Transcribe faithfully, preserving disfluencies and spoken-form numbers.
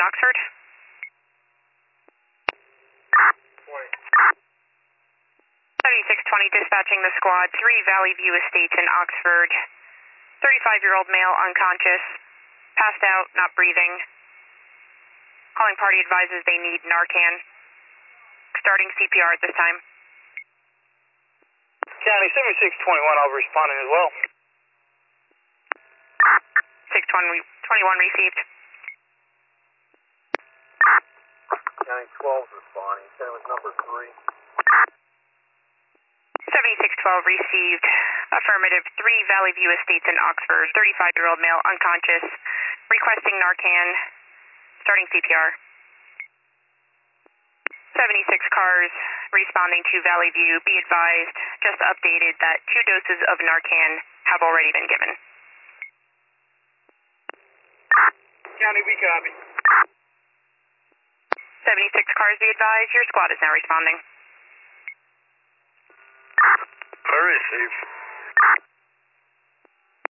Oxford. seventy-six twenty dispatching the squad, three Valley View Estates in Oxford. thirty-five-year-old male unconscious, passed out, not breathing. Calling party advises they need Narcan. Starting C P R at this time. County seventy-six twenty-one, I'll be responding as well. six twenty-one received. County twelve is responding. Same with number three. seventy-six twelve received. Affirmative. Three Valley View Estates in Oxford. thirty-five-year-old male unconscious. Requesting Narcan. Starting C P R. seventy-six cars responding to Valley View. Be advised, just updated that two doses of Narcan have already been given. County, we copy. seventy-six cars, be advised, your squad is now responding. I receive.